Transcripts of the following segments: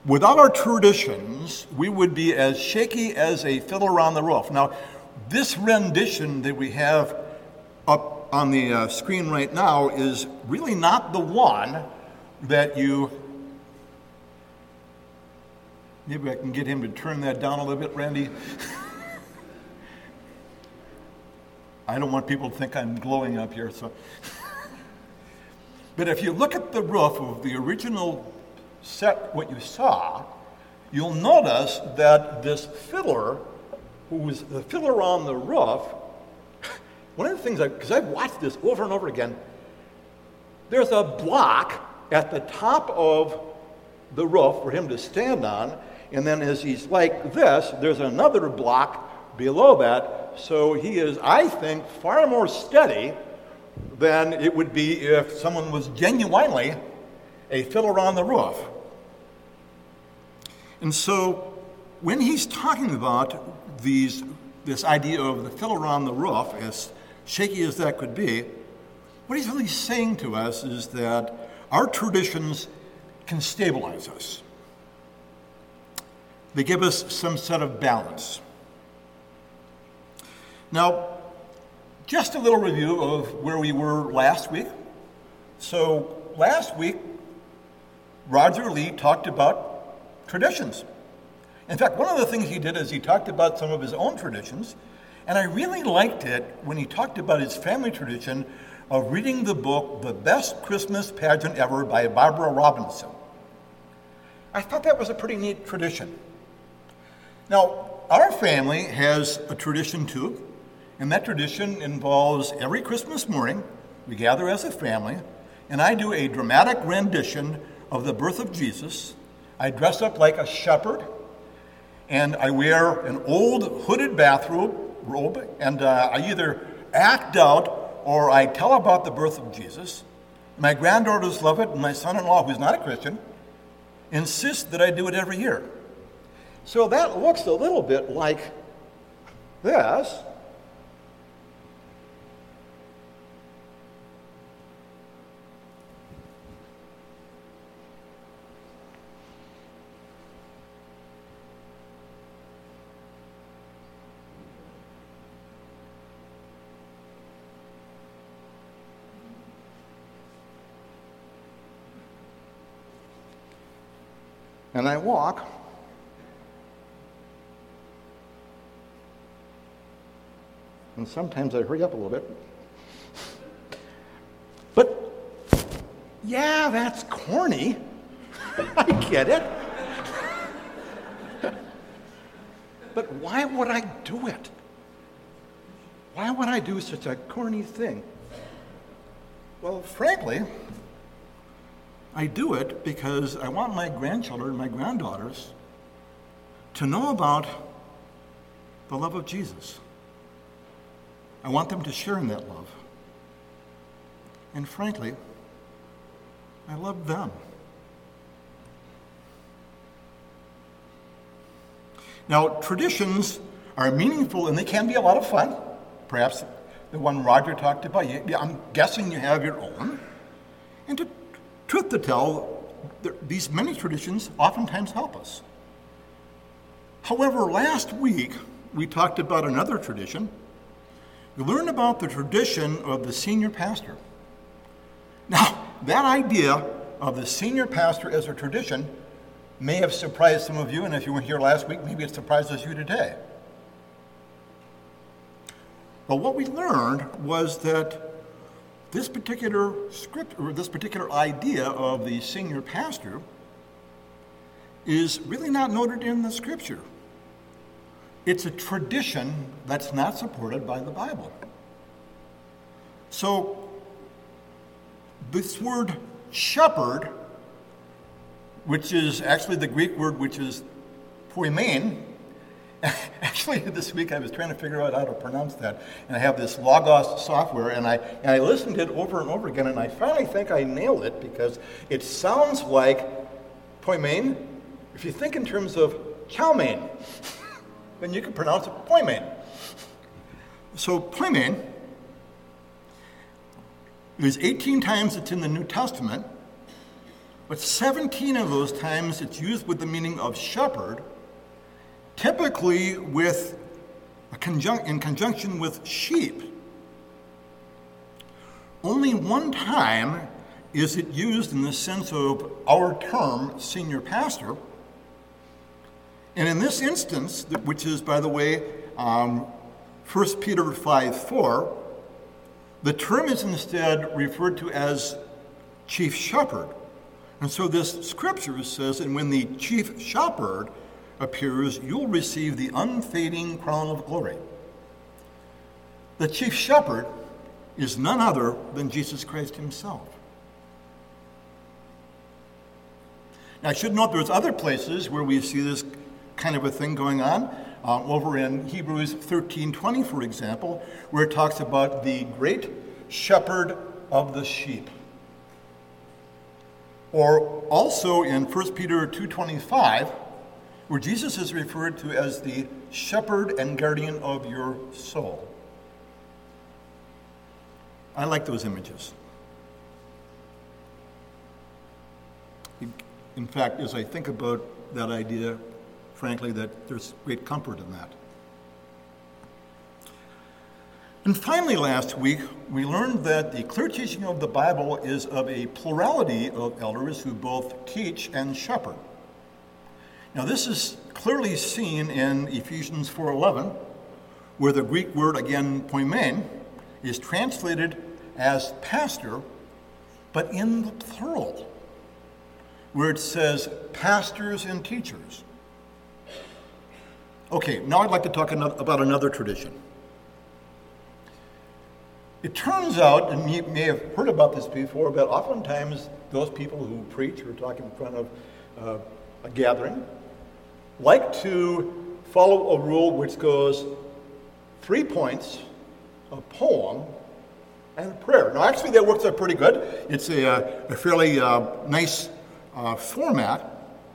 Without our traditions, we would be as shaky as a fiddle on the roof. Now, this rendition that we have up on the screen right now is really not the one that you... Maybe I can get him to turn that down a little bit, Randy. I don't want people to think I'm glowing up here, so... But if you look at the roof of the original set, what you saw, you'll notice that this fiddler, who was the fiddler on the roof, one of the things, because I've watched this over and over again, there's a block at the top of the roof for him to stand on, and then as he's like this, there's another block below that, so he is, I think, far more steady than it would be if someone was genuinely a fiddler on the roof. And so when he's talking about this idea of the fiddler on the roof, as shaky as that could be, what he's really saying to us is that our traditions can stabilize us. They give us some set of balance. Now, just a little review of where we were last week. So last week, Roger Lee talked about traditions. In fact, one of the things he did is he talked about some of his own traditions, and I really liked it when he talked about his family tradition of reading the book, The Best Christmas Pageant Ever by Barbara Robinson. I thought that was a pretty neat tradition. Now, our family has a tradition too, and that tradition involves every Christmas morning, we gather as a family, and I do a dramatic rendition of the birth of Jesus. I dress up like a shepherd, and I wear an old hooded bathrobe, and I either act out or I tell about the birth of Jesus. My granddaughters love it, and my son-in-law, who's not a Christian, insists that I do it every year. So that looks a little bit like this. And I walk, and sometimes I hurry up a little bit. But, yeah, that's corny. I get it. But why would I do it? Why would I do such a corny thing? Well, frankly, I do it because I want my grandchildren, my granddaughters, to know about the love of Jesus. I want them to share in that love. And frankly, I love them. Now, traditions are meaningful and they can be a lot of fun. Perhaps the one Roger talked about. I'm guessing you have your own. And to truth to tell, these many traditions oftentimes help us. However, last week we talked about another tradition. We learned about the tradition of the senior pastor. Now, that idea of the senior pastor as a tradition may have surprised some of you, and if you were here last week, maybe it surprises you today. But what we learned was that this particular script, or this particular idea of the senior pastor, is really not noted in the scripture. It's a tradition that's not supported by the Bible. So, this word shepherd, which is actually the Greek word which is poimen. Actually, this week I was trying to figure out how to pronounce that, and I have this Logos software, and I listened to it over and over again, and I finally think I nailed it because it sounds like poimen. If you think in terms of chow mein, then you can pronounce it poimen. So poimen is 18 times it's in the New Testament, But 17 of those times it's used with the meaning of shepherd, typically in conjunction with sheep. Only one time is it used in the sense of our term, senior pastor. And in this instance, which is, by the way, 1 Peter 5:4, the term is instead referred to as chief shepherd. And so this scripture says, and when the chief shepherd appears, you'll receive the unfading crown of glory. The chief shepherd is none other than Jesus Christ himself. Now, I should note there's other places where we see this kind of a thing going on. Over in Hebrews 13:20, for example, where it talks about the great shepherd of the sheep. Or also in 1 Peter 2:25, where Jesus is referred to as the shepherd and guardian of your soul. I like those images. In fact, as I think about that idea, frankly, that there's great comfort in that. And finally, last week, we learned that the clear teaching of the Bible is of a plurality of elders who both teach and shepherd. Now, this is clearly seen in Ephesians 4:11, where the Greek word, again, poimen, is translated as pastor, but in the plural, where it says pastors and teachers. Okay, now I'd like to talk about another tradition. It turns out, and you may have heard about this before, but oftentimes those people who preach or talk in front of a gathering like to follow a rule which goes 3 points, a poem, and a prayer. Now, actually, that works out pretty good. It's a fairly nice format,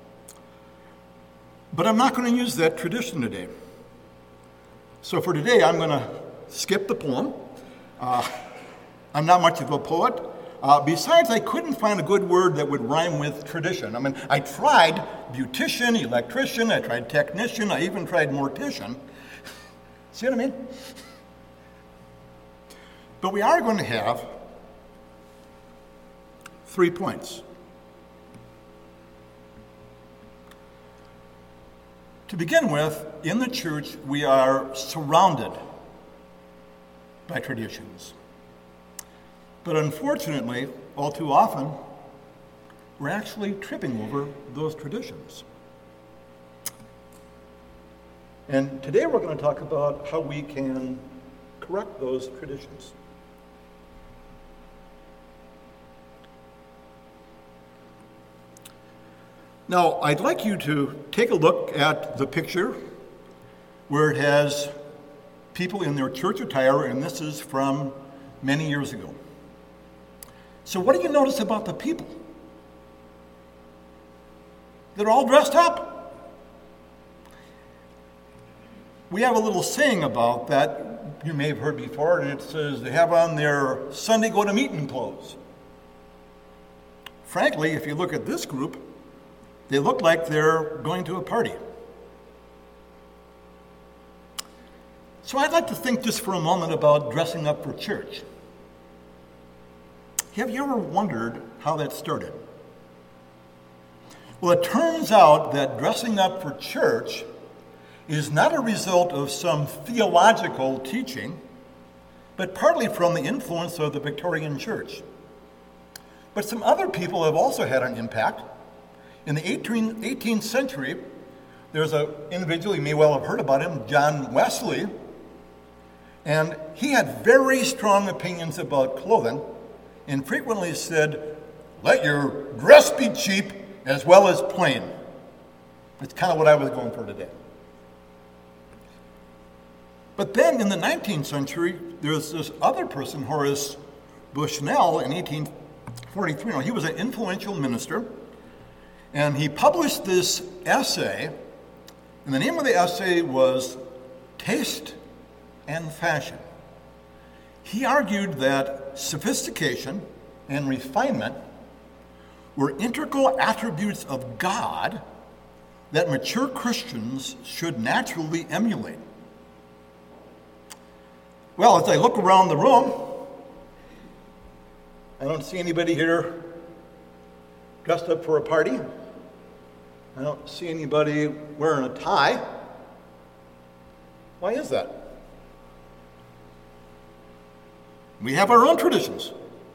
but I'm not going to use that tradition today. So for today, I'm going to skip the poem. I'm not much of a poet. Besides, I couldn't find a good word that would rhyme with tradition. I mean, I tried beautician, electrician, I tried technician, I even tried mortician. See what I mean? But we are going to have 3 points. To begin with, in the church, we are surrounded by traditions. But unfortunately, all too often, we're actually tripping over those traditions. And today we're going to talk about how we can correct those traditions. Now, I'd like you to take a look at the picture where it has people in their church attire, and this is from many years ago. So what do you notice about the people? They're all dressed up. We have a little saying about that you may have heard before, and it says they have on their Sunday go-to-meeting clothes. Frankly, if you look at this group, they look like they're going to a party. So I'd like to think just for a moment about dressing up for church. Have you ever wondered how that started? Well, it turns out that dressing up for church is not a result of some theological teaching, but partly from the influence of the Victorian church. But some other people have also had an impact. In the 18th century, there's an individual, you may well have heard about him, John Wesley, and he had very strong opinions about clothing and frequently said, let your dress be cheap as well as plain. That's kind of what I was going for today. But then in the 19th century, there's this other person, Horace Bushnell, in 1843. Now, he was an influential minister, and he published this essay, and the name of the essay was Taste and Fashion. He argued that sophistication and refinement were integral attributes of God that mature Christians should naturally emulate. Well, as I look around the room, I don't see anybody here dressed up for a party. I don't see anybody wearing a tie. Why is that? We have our own traditions.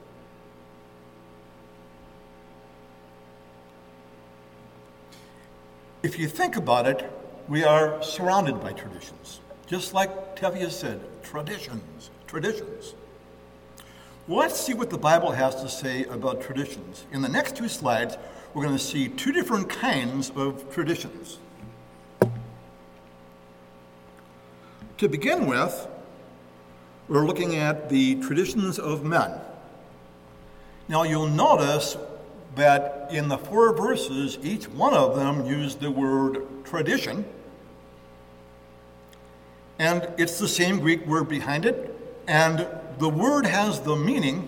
If you think about it, we are surrounded by traditions. Just like Tevye said, traditions. Well, let's see what the Bible has to say about traditions. In the next two slides, we're going to see two different kinds of traditions. To begin with, we're looking at the traditions of men. Now, you'll notice that in the 4 verses, each one of them used the word tradition. And it's the same Greek word behind it. And the word has the meaning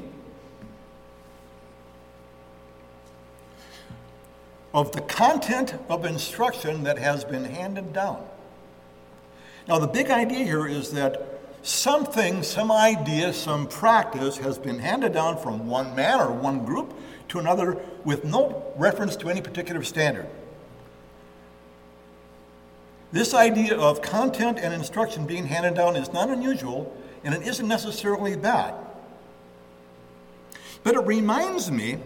of the content of instruction that has been handed down. Now, the big idea here is that something, some idea, some practice has been handed down from one man or one group to another with no reference to any particular standard. This idea of content and instruction being handed down is not unusual, and it isn't necessarily bad. But it reminds me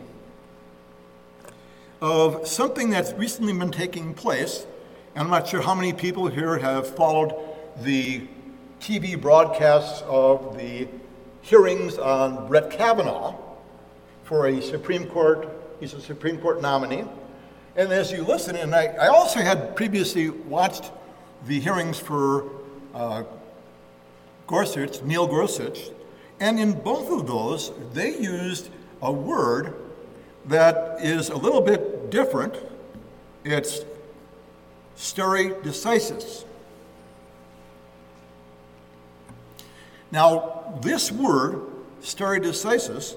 of something that's recently been taking place. I'm not sure how many people here have followed the TV broadcasts of the hearings on Brett Kavanaugh for a Supreme Court. He's a Supreme Court nominee. And as you listen, and I also had previously watched the hearings for Neil Gorsuch, and in both of those, they used a word that is a little bit different. It's stare decisis. Now, this word, stare decisis,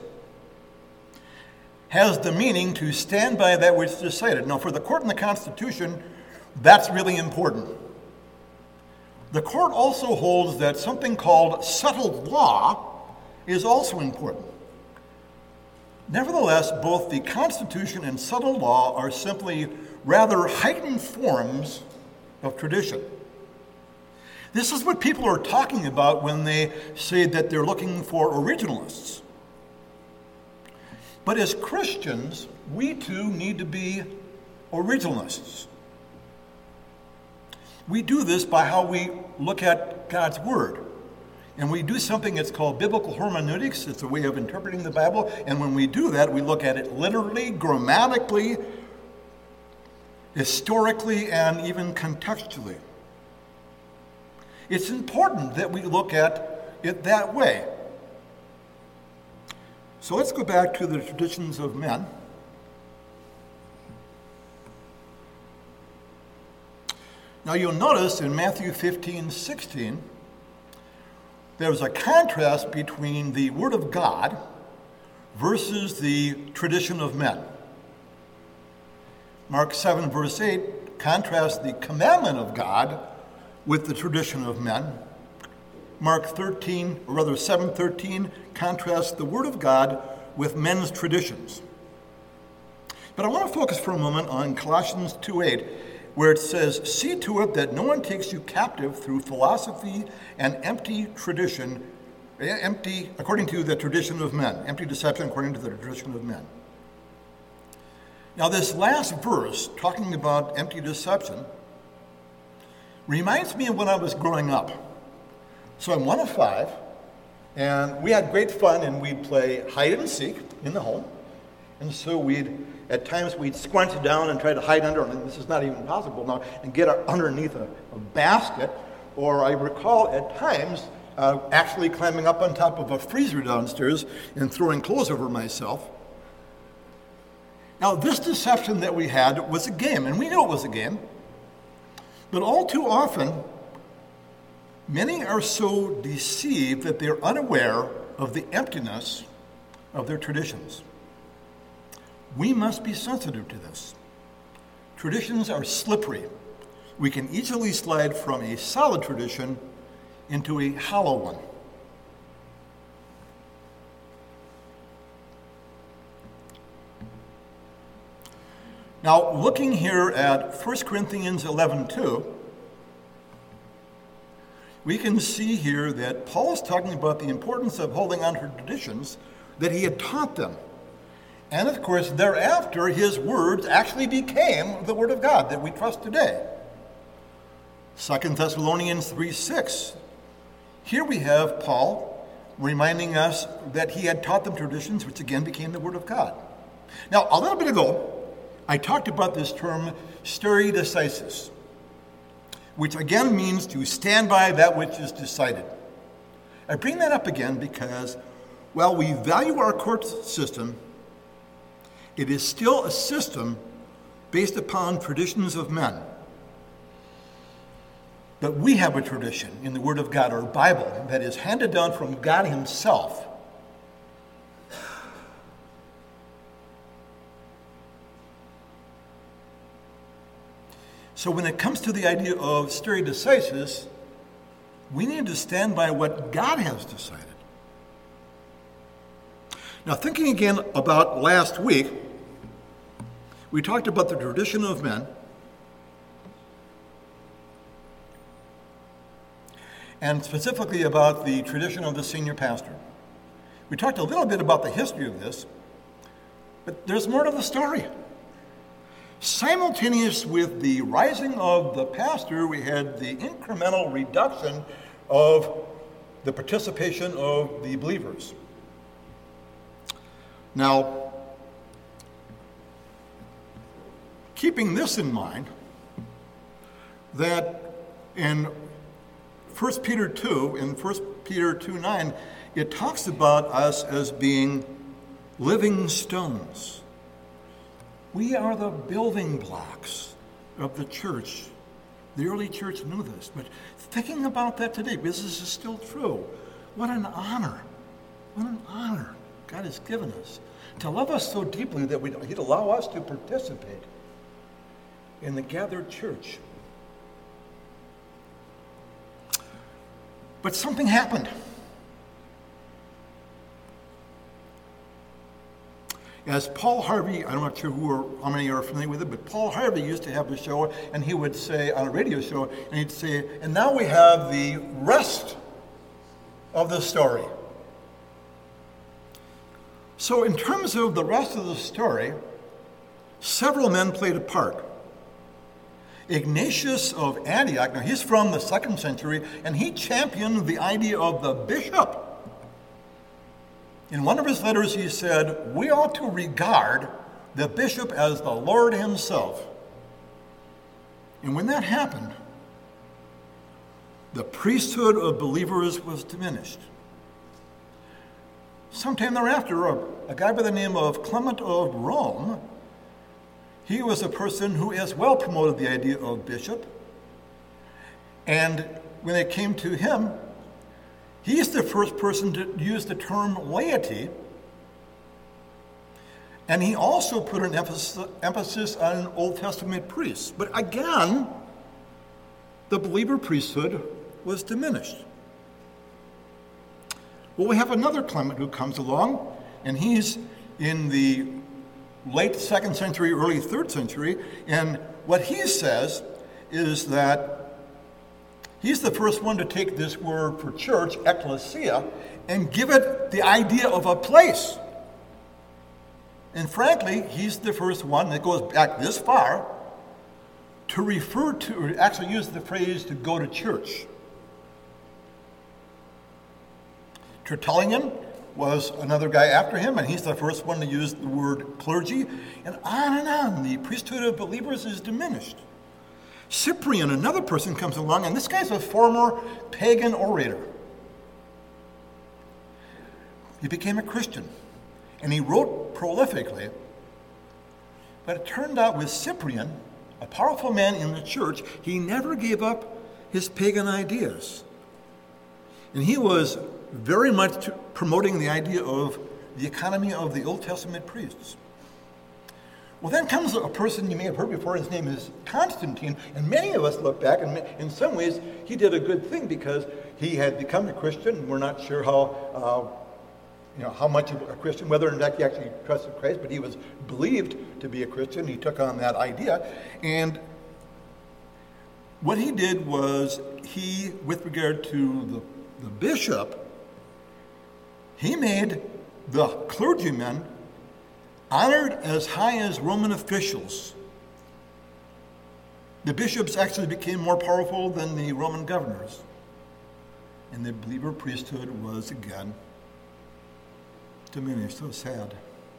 has the meaning to stand by that which is decided. Now, for the court and the Constitution, that's really important. The court also holds that something called settled law is also important. Nevertheless, both the Constitution and settled law are simply rather heightened forms of tradition. This is what people are talking about when they say that they're looking for originalists. But as Christians, we too need to be originalists. We do this by how we look at God's Word. And we do something that's called biblical hermeneutics. It's a way of interpreting the Bible. And when we do that, we look at it literally, grammatically, historically, and even contextually. It's important that we look at it that way. So let's go back to the traditions of men. Now you'll notice in Matthew 15:16, there's a contrast between the Word of God versus the tradition of men. Mark 7, verse 8 contrasts the commandment of God with the tradition of men. Mark 7:13 contrasts the Word of God with men's traditions. But I want to focus for a moment on Colossians 2:8, where it says, "See to it that no one takes you captive through philosophy and empty tradition, according to the tradition of men, empty deception according to the tradition of men." Now this last verse, talking about empty deception, reminds me of when I was growing up. So I'm one of 5, and we had great fun, and we'd play hide and seek in the home. And so at times we'd squint down and try to hide under, and this is not even possible now, and get underneath a basket. Or I recall at times actually climbing up on top of a freezer downstairs and throwing clothes over myself. Now this deception that we had was a game, and we knew it was a game. But all too often, many are so deceived that they're unaware of the emptiness of their traditions. we must be sensitive to this. Traditions are slippery. We can easily slide from a solid tradition into a hollow one. Now, looking here at 1 Corinthians 11:2, we can see here that Paul is talking about the importance of holding on to traditions that he had taught them. And of course, thereafter, his words actually became the Word of God that we trust today. 2 Thessalonians 3:6. Here we have Paul reminding us that he had taught them traditions, which again became the Word of God. Now, a little bit ago, I talked about this term, stare decisis, which again means to stand by that which is decided. I bring that up again because while we value our court system, it is still a system based upon traditions of men. But we have a tradition in the Word of God, our Bible, that is handed down from God Himself. So when it comes to the idea of stare decisis, we need to stand by what God has decided. Now, thinking again about last week, we talked about the tradition of men, and specifically about the tradition of the senior pastor. We talked a little bit about the history of this, but there's more to the story. Simultaneous with the rising of the pastor, we had the incremental reduction of the participation of the believers. Now, keeping this in mind, that in 1 Peter 2, in 1 Peter 2:9, it talks about us as being living stones. We are the building blocks of the church. The early church knew this, but thinking about that today, this is still true. What an honor. What an honor God has given us to love us so deeply that He'd allow us to participate in the gathered church. But something happened. As Paul Harvey, I'm not sure how many are familiar with it, but Paul Harvey used to have a show, and he would say, on a radio show, and he'd say, and now we have the rest of the story. So in terms of the rest of the story, several men played a part. Ignatius of Antioch, now he's from the 2nd century, and he championed the idea of the bishop. In one of his letters, he said, we ought to regard the bishop as the Lord Himself. And when that happened, the priesthood of believers was diminished. Sometime thereafter, a guy by the name of Clement of Rome, he was a person who as well promoted the idea of bishop. And when it came to him, he's the first person to use the term laity. And he also put an emphasis on Old Testament priests. But again, the believer priesthood was diminished. Well, we have another Clement who comes along, and he's in the late 2nd century, early 3rd century, and what he says is that he's the first one to take this word for church, ecclesia, and give it the idea of a place. And frankly, he's the first one that goes back this far to refer to, or actually use the phrase to go to church. Tertullian was another guy after him, and he's the first one to use the word clergy. And on, the priesthood of believers is diminished. Cyprian, another person, comes along, and this guy's a former pagan orator. He became a Christian, and he wrote prolifically. But it turned out with Cyprian, a powerful man in the church, he never gave up his pagan ideas. And he was very much promoting the idea of the economy of the Old Testament priests. Well, then comes a person you may have heard before. His name is Constantine, and many of us look back, and in some ways he did a good thing because he had become a Christian, and we're not sure how much of a Christian, whether in fact he actually trusted Christ, but he was believed to be a Christian. He took on that idea, and what he did was with regard to the bishop, he made the clergymen honored as high as Roman officials. The bishops actually became more powerful than the Roman governors. And the believer priesthood was again diminished. So sad.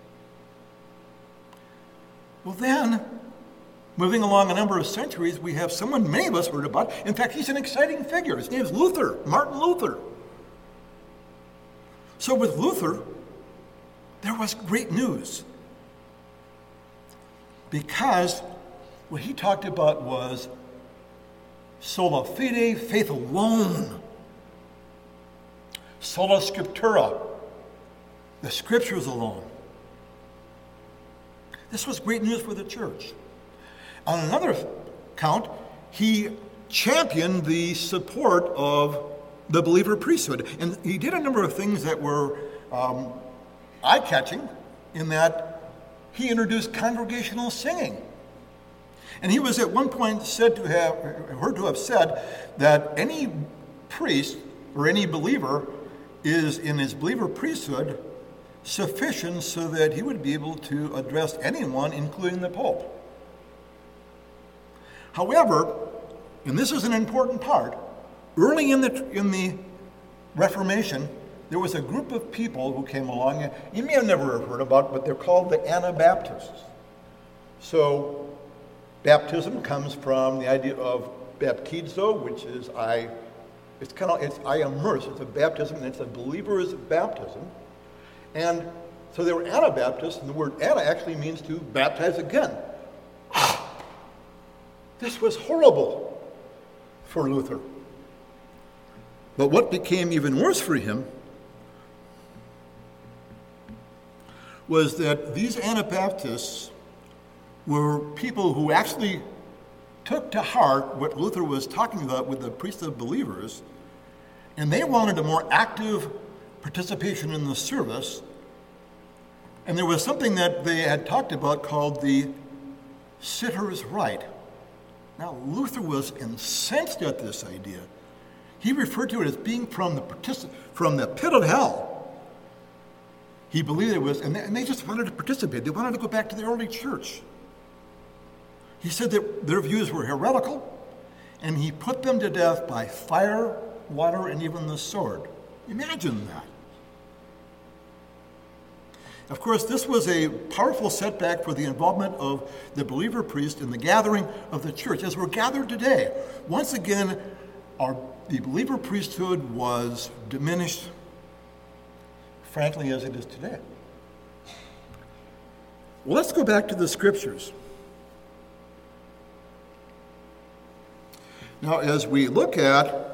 Well then, moving along a number of centuries, we have someone many of us heard about. In fact, he's an exciting figure. His name is Luther, Martin Luther. So with Luther, there was great news. Because what he talked about was sola fide, faith alone. Sola scriptura, the scriptures alone. This was great news for the church. On another count, he championed the support of the believer priesthood. And he did a number of things that were eye-catching in that he introduced congregational singing. And he was at one point heard to have said that any priest or any believer is in his believer priesthood sufficient so that he would be able to address anyone, including the Pope. However, and this is an important part, early in the Reformation, there was a group of people who came along, you may have never heard about, but they're called the Anabaptists. So baptism comes from the idea of baptizo, which is I immerse. It's a baptism, and it's a believer's baptism. And so they were Anabaptists, and the word ana actually means to baptize again. This was horrible for Luther. But what became even worse for him was that these Anabaptists were people who actually took to heart what Luther was talking about with the priesthood of believers, and they wanted a more active participation in the service. And there was something that they had talked about called the sitter's right. Now, Luther was incensed at this idea. He referred to it as being from the pit of hell. He believed it was, and they just wanted to participate. They wanted to go back to the early church. He said that their views were heretical, and he put them to death by fire, water, and even the sword. Imagine that. Of course, this was a powerful setback for the involvement of the believer priest in the gathering of the church. As we're gathered today, once again, the believer priesthood was diminished, frankly, as it is today. Well, let's go back to the scriptures. Now, as we look at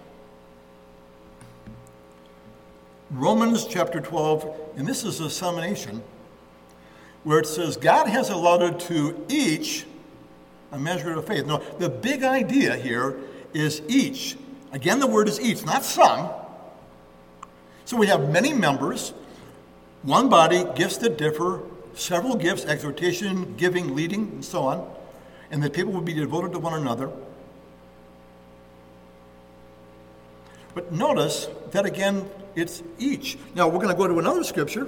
Romans chapter 12, and this is a summation, where it says, God has allotted to each a measure of faith. Now, the big idea here is each. Again, the word is each, not some. So we have many members, one body, gifts that differ, several gifts, exhortation, giving, leading, and so on, and that people will be devoted to one another. But notice that again, it's each. Now we're going to go to another scripture.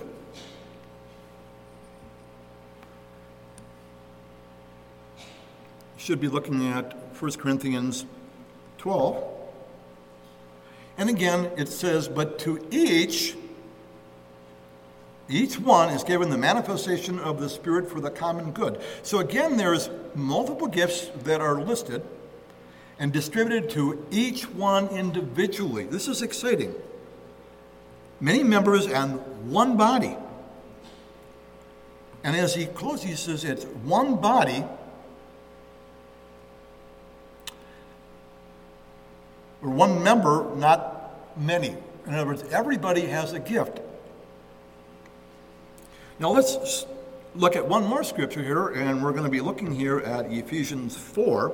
You should be looking at 1 Corinthians 12. And again, it says, but to each one is given the manifestation of the Spirit for the common good. So again, there's multiple gifts that are listed and distributed to each one individually. This is exciting. Many members and one body. And as he closes, he says it's one body, or one member, not many. In other words, everybody has a gift. Now let's look at one more scripture here, and we're going to be looking here at Ephesians 4.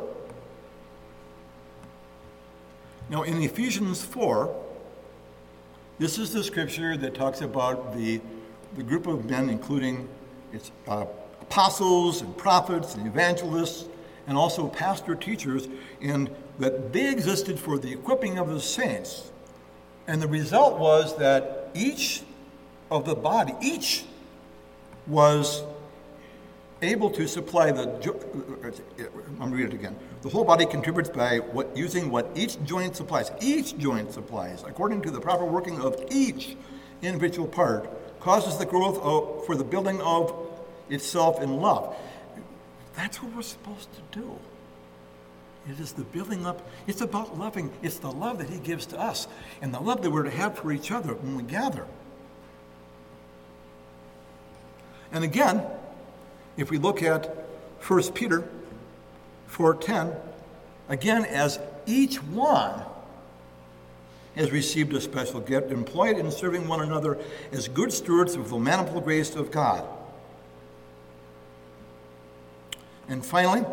Now, in Ephesians 4, this is the scripture that talks about the group of men, including its apostles and prophets and evangelists, and also pastor teachers, and that they existed for the equipping of the saints. And the result was that each of the body, each was able to supply I'm going to read it again. The whole body contributes by using what each joint supplies. Each joint supplies, according to the proper working of each individual part, causes the growth for the building of itself in love. That's what we're supposed to do. It is the building up. It's about loving. It's the love that he gives to us and the love that we're to have for each other when we gather. And again, if we look at 1 Peter 4:10, again, as each one has received a special gift, employed in serving one another as good stewards of the manifold grace of God. And finally,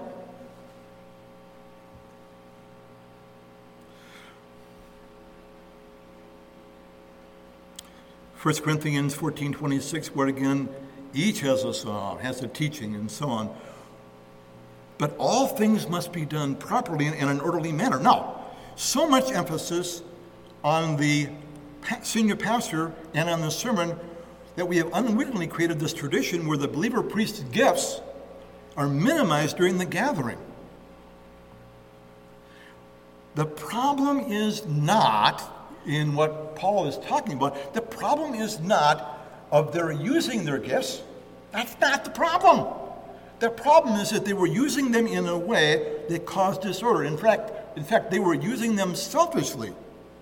First Corinthians 14:26, where again, each has a song, has a teaching, and so on. But all things must be done properly and in an orderly manner. Now, so much emphasis on the senior pastor and on the sermon that we have unwittingly created this tradition where the believer priest's gifts are minimized during the gathering. The problem is not in what Paul is talking about. The problem is not of their using their gifts. That's not the problem. The problem is that they were using them in a way that caused disorder. In fact, they were using them selfishly.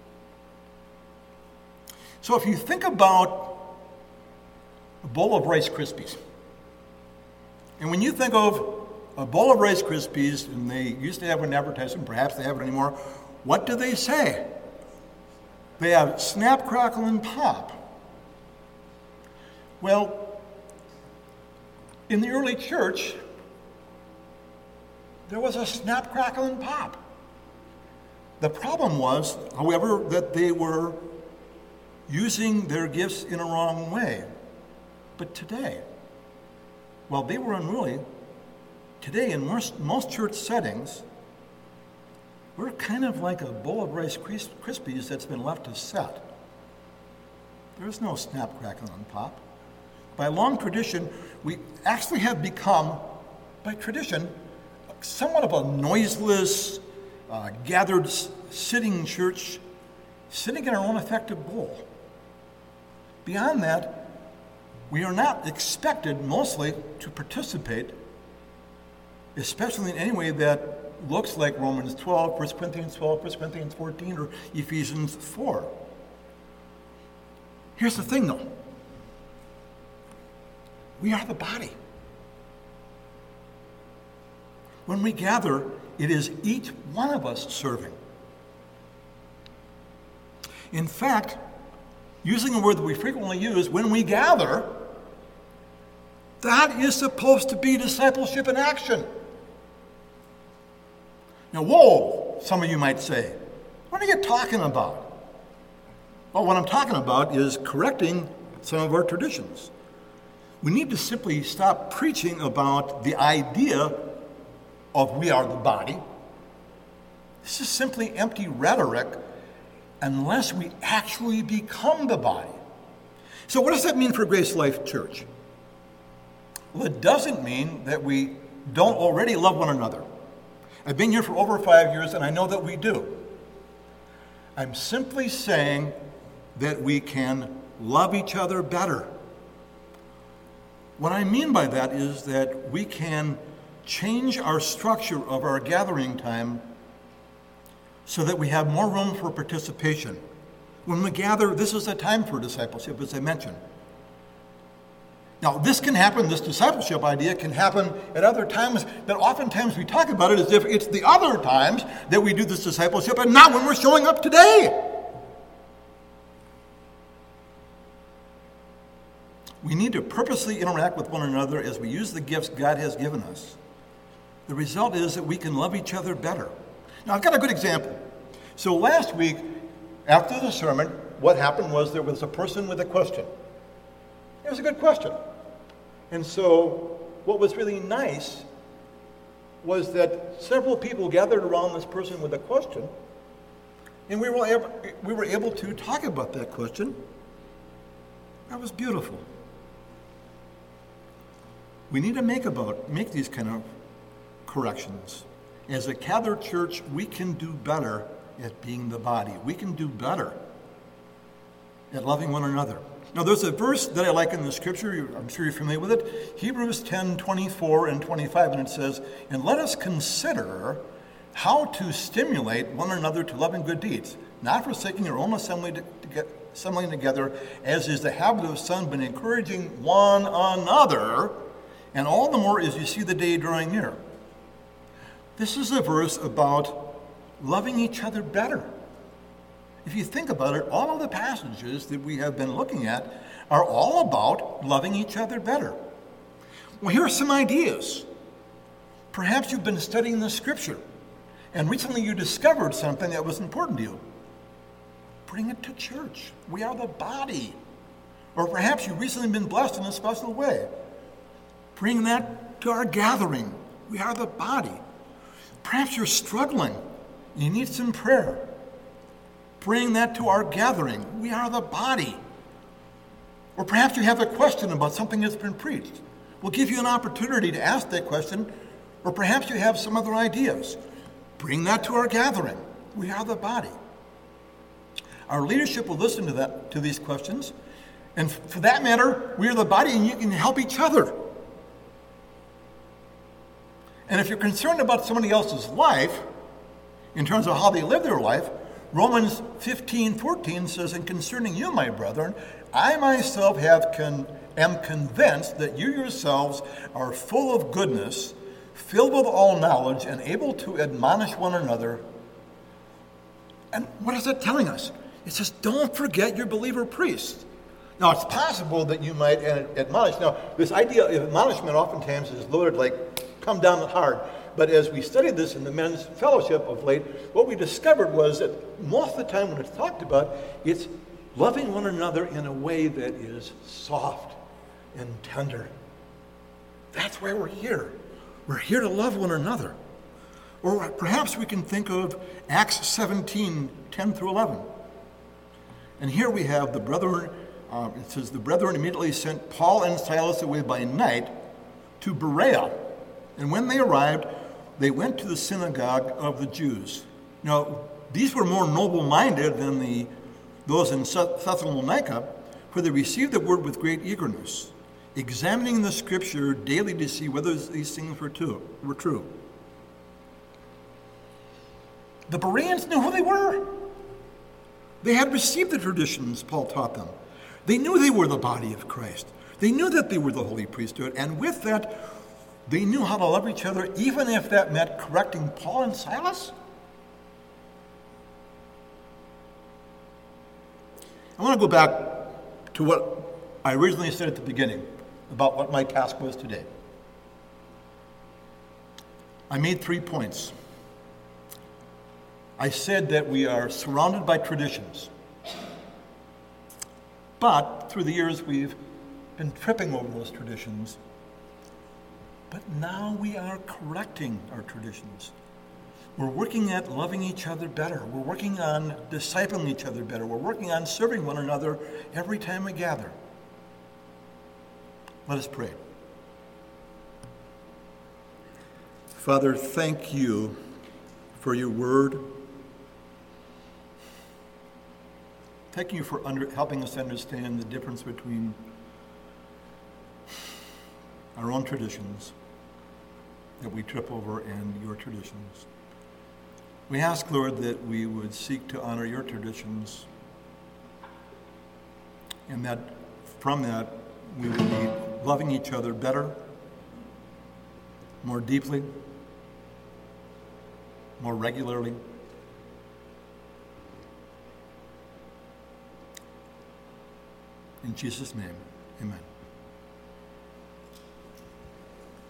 So if you think about a bowl of Rice Krispies, and when you think of a bowl of Rice Krispies, and they used to have an advertisement, perhaps they have it anymore, what do they say? They have snap, crackle, and pop. Well, in the early church, there was a snap, crackle, and pop. The problem was, however, that they were using their gifts in a wrong way. But today, while they were unruly, today in most church settings, we're kind of like a bowl of Rice Krispies that's been left to set. There's no snap, crackle, and pop. By long tradition, we actually have become, by tradition, somewhat of a noiseless, gathered sitting church, sitting in our own effective bowl. Beyond that, we are not expected mostly to participate, especially in any way that looks like Romans 12, 1 Corinthians 12, 1 Corinthians 14, or Ephesians 4. Here's the thing, though. We are the body. When we gather, it is each one of us serving. In fact, using a word that we frequently use, when we gather, that is supposed to be discipleship in action. Now, whoa, some of you might say, what are you talking about? Well, what I'm talking about is correcting some of our traditions. We need to simply stop preaching about the idea of we are the body. This is simply empty rhetoric unless we actually become the body. So what does that mean for Grace Life Church? Well, it doesn't mean that we don't already love one another. I've been here for over 5 years, and I know that we do. I'm simply saying that we can love each other better. What I mean by that is that we can change our structure of our gathering time so that we have more room for participation. When we gather, this is a time for discipleship, as I mentioned. Now, this can happen, this discipleship idea can happen at other times, but oftentimes we talk about it as if it's the other times that we do this discipleship and not when we're showing up today. We need to purposely interact with one another as we use the gifts God has given us. The result is that we can love each other better. Now, I've got a good example. So last week, after the sermon, what happened was there was a person with a question. It was a good question. And so what was really nice was that several people gathered around this person with a question, and we were able to talk about that question. That was beautiful. We need to make these kind of corrections. As a Catholic Church, we can do better at being the body. We can do better at loving one another. Now, there's a verse that I like in the scripture. I'm sure you're familiar with it. Hebrews 10:24 and 25, and it says, "And let us consider how to stimulate one another to love and good deeds, not forsaking our own assembling together, as is the habit of some, but encouraging one another, and all the more as you see the day drawing near." This is a verse about loving each other better. If you think about it, all of the passages that we have been looking at are all about loving each other better. Well, here are some ideas. Perhaps you've been studying the scripture, and recently you discovered something that was important to you. Bring it to church. We are the body. Or perhaps you've recently been blessed in a special way. Bring that to our gathering. We are the body. Perhaps you're struggling and you need some prayer. Bring that to our gathering. We are the body. Or perhaps you have a question about something that's been preached. We'll give you an opportunity to ask that question, or perhaps you have some other ideas. Bring that to our gathering. We are the body. Our leadership will listen to these questions, and for that matter, we are the body, and you can help each other. And if you're concerned about somebody else's life, in terms of how they live their life, Romans 15:14 says, "And concerning you, my brethren, I myself am convinced that you yourselves are full of goodness, filled with all knowledge, and able to admonish one another." And what is that telling us? It says, don't forget your believer priests. Now, it's possible that you might admonish. Now, this idea of admonishment oftentimes is loaded like, come down hard. But as we studied this in the men's fellowship of late, what we discovered was that most of the time when it's talked about, it's loving one another in a way that is soft and tender. That's why we're here. We're here to love one another. Or perhaps we can think of Acts 17:10 through 11. And here we have the brethren, it says, "The brethren immediately sent Paul and Silas away by night to Berea. And when they arrived, they went to the synagogue of the Jews." Now, these were more noble-minded than those in Thessalonica, for they received the word with great eagerness, examining the scripture daily to see whether these things were true. The Bereans knew who they were. They had received the traditions Paul taught them. They knew they were the body of Christ. They knew that they were the holy priesthood, and with that, they knew how to love each other, even if that meant correcting Paul and Silas. I want to go back to what I originally said at the beginning about what my task was today. I made 3 points. I said that we are surrounded by traditions, but through the years we've been tripping over those traditions. But now we are correcting our traditions. We're working at loving each other better. We're working on discipling each other better. We're working on serving one another every time we gather. Let us pray. Father, thank you for your word. Thank you for helping us understand the difference between our own traditions that we trip over and your traditions. We ask, Lord, that we would seek to honor your traditions, and that from that we would be loving each other better, more deeply, more regularly. In Jesus' name, amen.